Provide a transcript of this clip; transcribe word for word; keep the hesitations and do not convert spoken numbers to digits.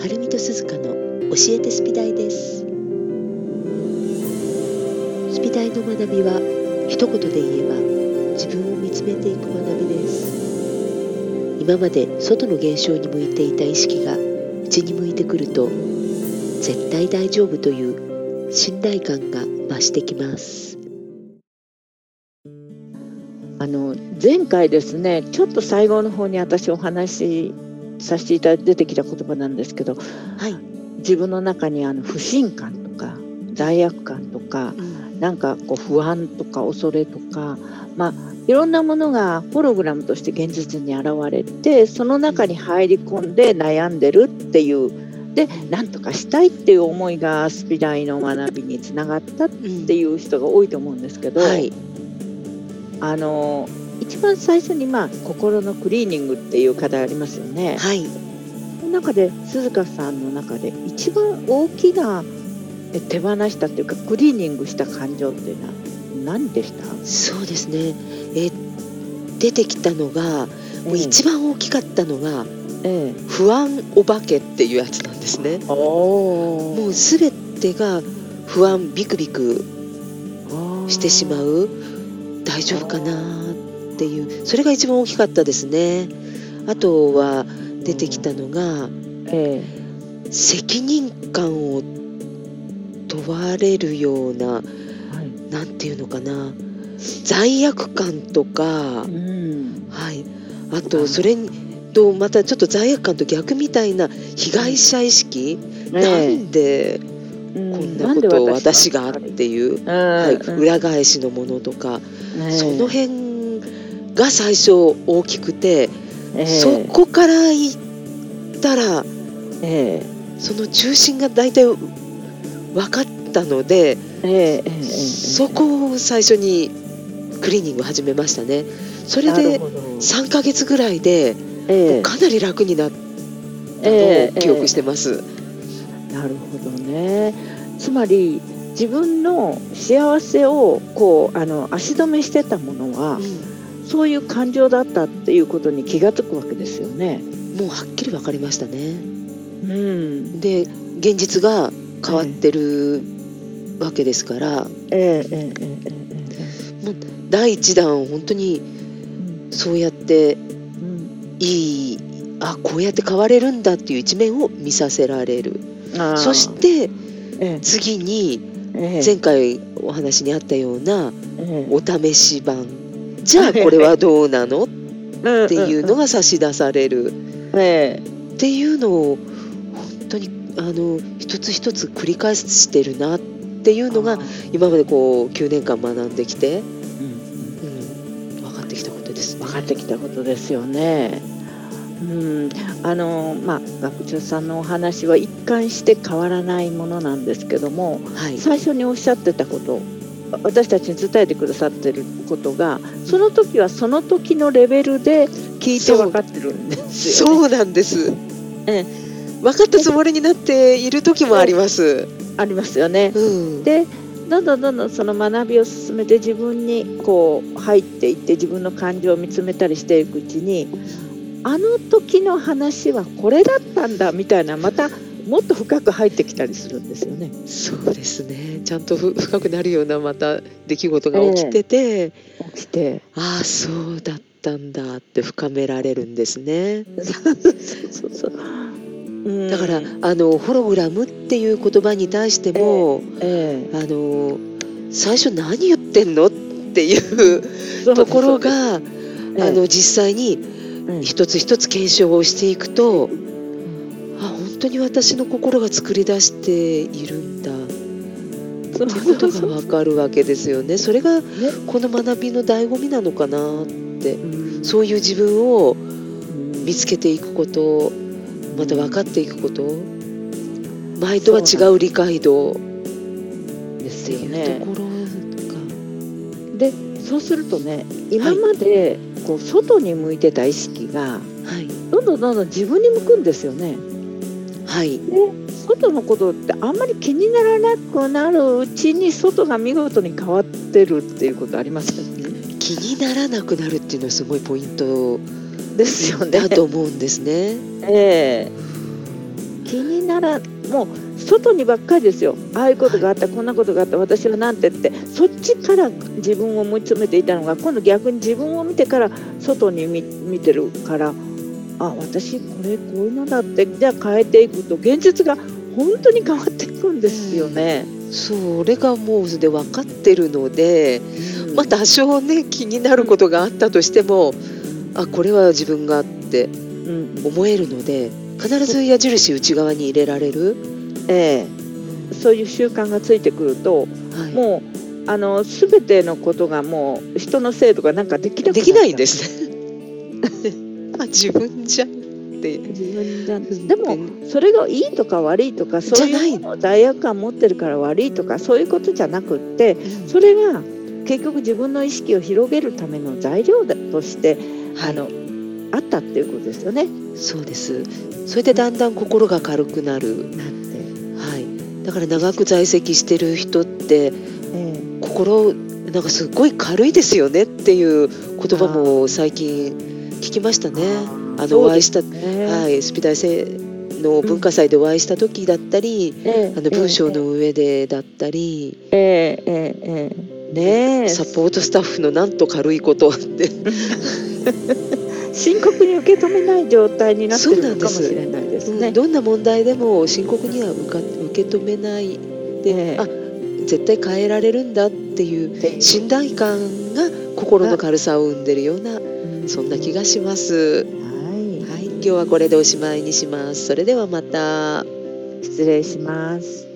はるみとすずかの教えてスピダイです。スピダイの学びは一言で言えば自分を見つめていく学びです。今まで外の現象に向いていた意識が内に向いてくると絶対大丈夫という信頼感が増してきます。 あの前回ですね、ちょっと最後の方に私お話しさせていただいて出てきた言葉なんですけど、 はい、 自分の中にあの不信感とか罪悪感とか、うん、なんかこう不安とか恐れとか、まあいろんなものがホログラムとして現実に現れて、その中に入り込んで悩んでるっていうで、なんとかしたいっていう思いがスピダイの学びにつながったっていう人が多いと思うんですけど、うん、はい、あの一番最初に、まあ、心のクリーニングっていう課題ありますよね。 はい、 その中で鈴鹿さんの中で一番大きな手放したっていうかクリーニングした感情っていうのは何でした？ そうですね、え出てきたのが、もう一番大きかったのが、ええ、不安お化けっていうやつなんですね。もうすべてが不安、ビクビクしてしまう、大丈夫かなっていう、それが一番大きかったですね。あとは出てきたのが、ええ、責任感を問われるような、はい、なんていうのかな、罪悪感とか、うん、はい、あとそれとまたちょっと罪悪感と逆みたいな被害者意識、うん、なんでこんなことを私がっていう、はい、裏返しのものとか、その辺が最初大きくて、そこからいったら、その中心が大体分かったので、そこを最初にクリーニングを始めましたね。それでさんかげつぐらいで、もうかなり楽になったのを記憶してます。 なるほどね。つまり自分の幸せをこうあの足止めしてたものは、うん、そういう感情だったっていうことに気がつくわけですよね。 もうはっきり分かりましたね。うん、で現実が変わってるわけですから、えーえーえーえー、もう第一弾本当にそうやって、うん、いいあこうやって変われるんだっていう一面を見させられる。そして、ええ、次に、ええ、前回お話にあったような、ええ、お試し版、じゃあこれはどうなのっていうのが差し出される、ええ、っていうのを本当にあの一つ一つ繰り返してるなっていうのが今までこうきゅうねんかん学んできて、うんうん、分かってきたことですね。 分かってきたことですよね。うん、あのまあ、学長さんのお話は一貫して変わらないものなんですけども、はい、最初におっしゃってたこと、私たちに伝えてくださってることが、その時はその時のレベルで聞いて分かってるんですよね。 そうなんです、ええ、分かったつもりになっている時もあります。 ありますよね、うん、でどんどんどんどんその学びを進めて自分にこう入っていって自分の感情を見つめたりしていくうちに、あの時の話はこれだったんだみたいな、またもっと深く入ってきたりするんですよね。 そうですね、ちゃんとふ深くなるようなまた出来事が起きてて、えー、起きてああそうだったんだって深められるんですね。そうそうそう、うん、だからあのホログラムっていう言葉に対しても、えーえー、あの最初何言ってんのっていうところが、えー、あの実際に一つ一つ検証をしていくと、うん、あ本当に私の心が作り出しているんだっていうことが分かるわけですよね。それがこの学びの醍醐味なのかなって、うん、そういう自分を見つけていくこと、また分かっていくこと、前とは違う理解度ですよね。ところとかで、そうするとね、今まで、はいこう外に向いてた意識が、はい、どんどんどんどん自分に向くんですよね。はい、で外のことってあんまり気にならなくなるうちに外が見事に変わってるっていうことありますよね。 気にならなくなるっていうのはすごいポイントですよね。だと思うんですね。え気にならもう外にばっかりですよ。ああいうことがあった、はい、こんなことがあった、私はなんてってそっちから自分を追い詰めていたのが、今度逆に自分を見てから外に 見, 見てるから、あ、私これこういうのだって、じゃあ変えていくと現実が本当に変わっていくんですよね。 うん、それがもうで分かってるので、うん、まあ多少ね気になることがあったとしても、うん、あ、これは自分がって思えるので、必ず矢印内側に入れられる、 ええ、そういう習慣がついてくると、はい、もうあの全てのことがもう人のせいとかなんかできなくなっちゃう。 できないんですあ、自分じゃんって自分じゃん。でもそれがいいとか悪いとか、そういうものを罪悪感持ってるから悪いとか、そういうことじゃなくって、うん、それが結局自分の意識を広げるための材料だとして、はい、あのあったっていうことですよね。 そうです。それでだんだん心が軽くなる、なって、はい、だから長く在籍してる人って、えー、心なんかすごい軽いですよねっていう言葉も最近聞きましたね。あのお会いした、ね、はい、スピ大生の文化祭でお会いした時だったり、うん、あの文章の上でだったり、 えーえーえーね、 サポートスタッフのなんと軽いことって深刻に受け止めない状態になってるのかもしれないですね。 うん、どんな問題でも深刻には受か受け止めないで、えー、あ、絶対変えられるんだっていう信頼感が心の軽さを生んでるような、そんな気がします。はい、はい、今日はこれでおしまいにします。それではまた。 失礼します。